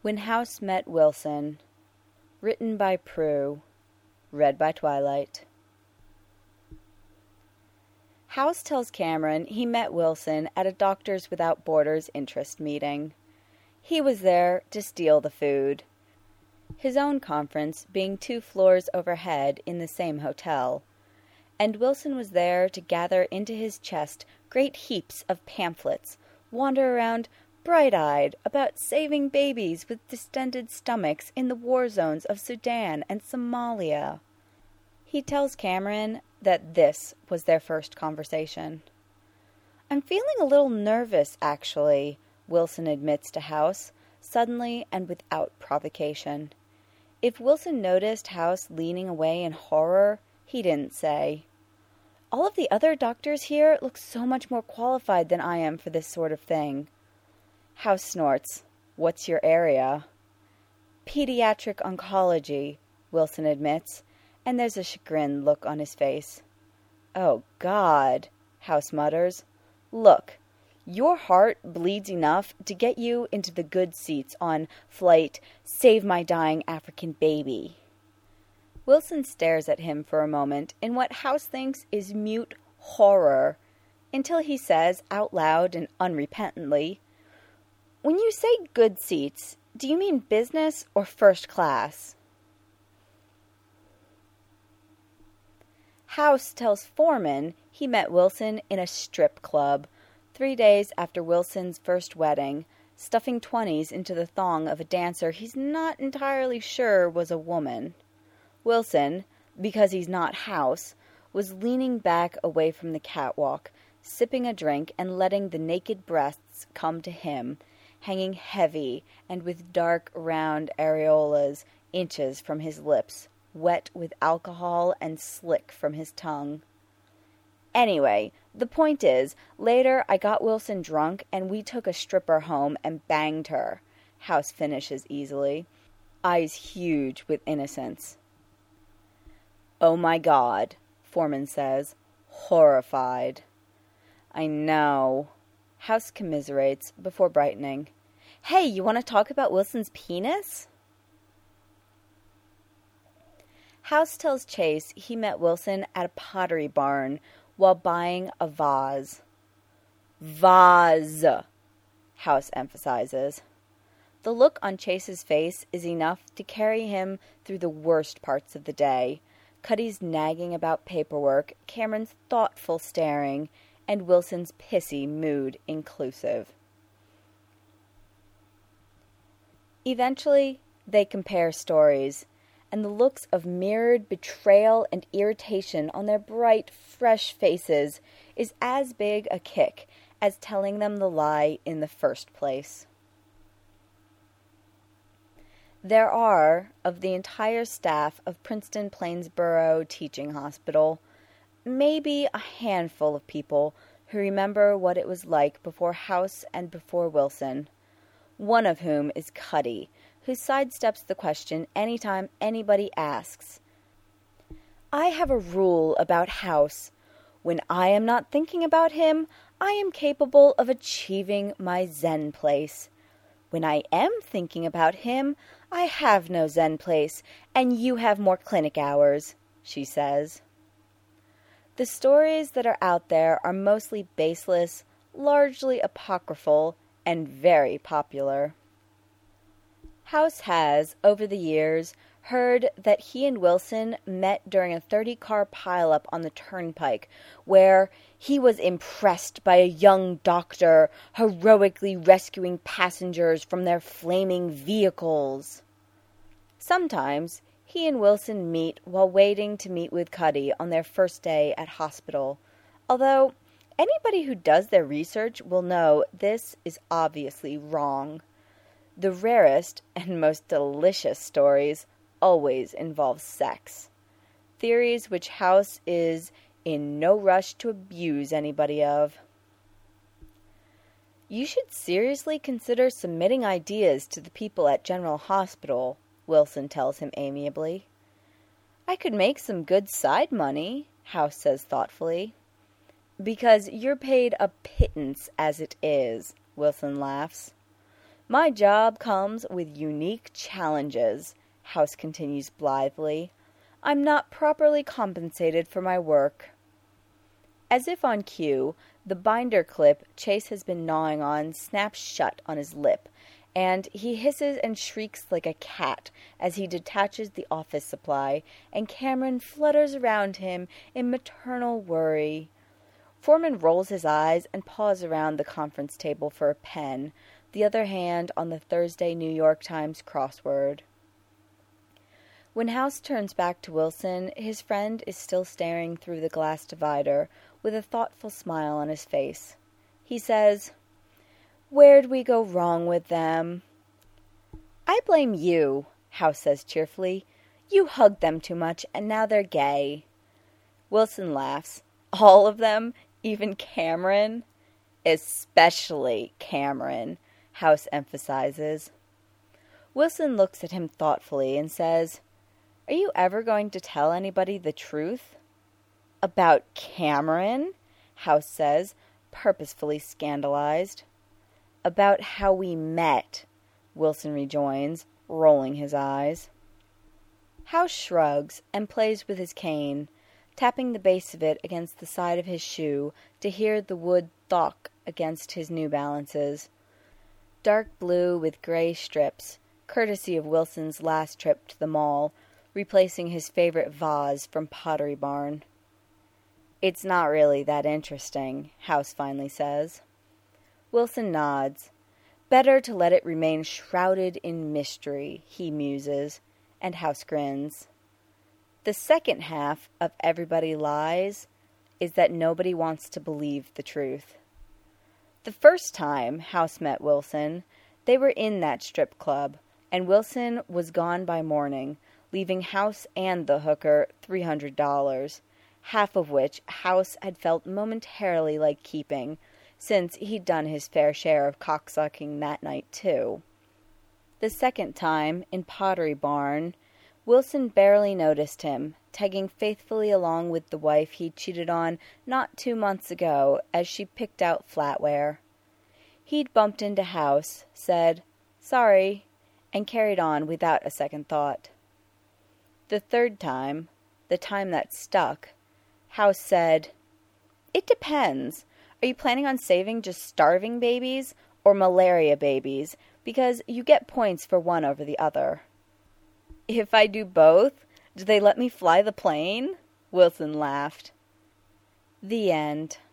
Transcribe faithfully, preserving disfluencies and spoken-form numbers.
When House Met Wilson. Written by Prue. Read by Twilight. House tells Cameron he met Wilson at a Doctors Without Borders interest meeting. He was there to steal the food. His own conference being two floors overhead in the same hotel. And Wilson was there to gather into his chest great heaps of pamphlets, wander around bright-eyed about saving babies with distended stomachs in the war zones of Sudan and Somalia. He tells Cameron that this was their first conversation. "I'm feeling a little nervous, actually," Wilson admits to House, suddenly and without provocation. If Wilson noticed House leaning away in horror, he didn't say. "All of the other doctors here look so much more qualified than I am for this sort of thing." House snorts. "What's your area?" "Pediatric oncology," Wilson admits, and there's a chagrined look on his face. "Oh, God," House mutters. "Look, your heart bleeds enough to get you into the good seats on flight Save My Dying African Baby." Wilson stares at him for a moment in what House thinks is mute horror, until he says out loud and unrepentantly, "When you say good seats, do you mean business or first class?" House tells Foreman he met Wilson in a strip club, three days after Wilson's first wedding, stuffing twenties into the thong of a dancer he's not entirely sure was a woman. Wilson, because he's not House, was leaning back away from the catwalk, sipping a drink and letting the naked breasts come to him, hanging heavy and with dark, round areolas inches from his lips, wet with alcohol and slick from his tongue. Anyway, the point is, later I got Wilson drunk and we took a stripper home and banged her, House finishes easily, eyes huge with innocence. "Oh my God," Foreman says, horrified. "I know." House commiserates before brightening. "Hey, you want to talk about Wilson's penis?" House tells Chase he met Wilson at a pottery barn while buying a vase. "Vase," House emphasizes. The look on Chase's face is enough to carry him through the worst parts of the day. Cuddy's nagging about paperwork, Cameron's thoughtful staring, and Wilson's pissy mood inclusive. Eventually, they compare stories, and the looks of mirrored betrayal and irritation on their bright, fresh faces is as big a kick as telling them the lie in the first place. There are, of the entire staff of Princeton Plainsboro Teaching Hospital, maybe a handful of people who remember what it was like before House and before Wilson, one of whom is Cuddy, who sidesteps the question anytime anybody asks. "I have a rule about House. When I am not thinking about him, I am capable of achieving my Zen place. When I am thinking about him, I have no Zen place, and you have more clinic hours," she says. The stories that are out there are mostly baseless, largely apocryphal, and very popular. House has, over the years, heard that he and Wilson met during a thirty-car pileup on the turnpike, where he was impressed by a young doctor heroically rescuing passengers from their flaming vehicles. Sometimes he and Wilson meet while waiting to meet with Cuddy on their first day at hospital, although anybody who does their research will know this is obviously wrong. The rarest and most delicious stories always involve sex, theories which House is in no rush to abuse anybody of. "You should seriously consider submitting ideas to the people at General Hospital," Wilson tells him amiably. "I could make some good side money," House says thoughtfully. "Because you're paid a pittance as it is," Wilson laughs. My job comes with unique challenges, House continues blithely. I'm not properly compensated for my work. As if on cue, the binder clip Chase has been gnawing on snaps shut on his lip, and he hisses and shrieks like a cat as he detaches the office supply, and Cameron flutters around him in maternal worry. Foreman rolls his eyes and paws around the conference table for a pen, the other hand on the Thursday New York Times crossword. When House turns back to Wilson, his friend is still staring through the glass divider with a thoughtful smile on his face. He says, "Where'd we go wrong with them?" "I blame you," House says cheerfully. "You hugged them too much, and now they're gay." Wilson laughs. "All of them? Even Cameron?" "Especially Cameron," House emphasizes. Wilson looks at him thoughtfully and says, "Are you ever going to tell anybody the truth?" "About Cameron?" House says, purposefully scandalized. "About how we met," Wilson rejoins, rolling his eyes. House shrugs and plays with his cane, tapping the base of it against the side of his shoe to hear the wood thock against his New Balances. Dark blue with gray strips, courtesy of Wilson's last trip to the mall, replacing his favorite vase from Pottery Barn. "It's not really that interesting," House finally says. Wilson nods. "Better to let it remain shrouded in mystery," he muses, and House grins. The second half of Everybody Lies is that nobody wants to believe the truth. The first time House met Wilson, they were in that strip club, and Wilson was gone by morning, leaving House and the hooker three hundred dollars, half of which House had felt momentarily like keeping, since he'd done his fair share of cocksucking that night too. The second time, in Pottery Barn, Wilson barely noticed him, tagging faithfully along with the wife he'd cheated on not two months ago as she picked out flatware. He'd bumped into House, said, "Sorry," and carried on without a second thought. The third time, the time that stuck, House said, "It depends. Are you planning on saving just starving babies or malaria babies? Because you get points for one over the other." "If I do both, do they let me fly the plane?" Wilson laughed. The end.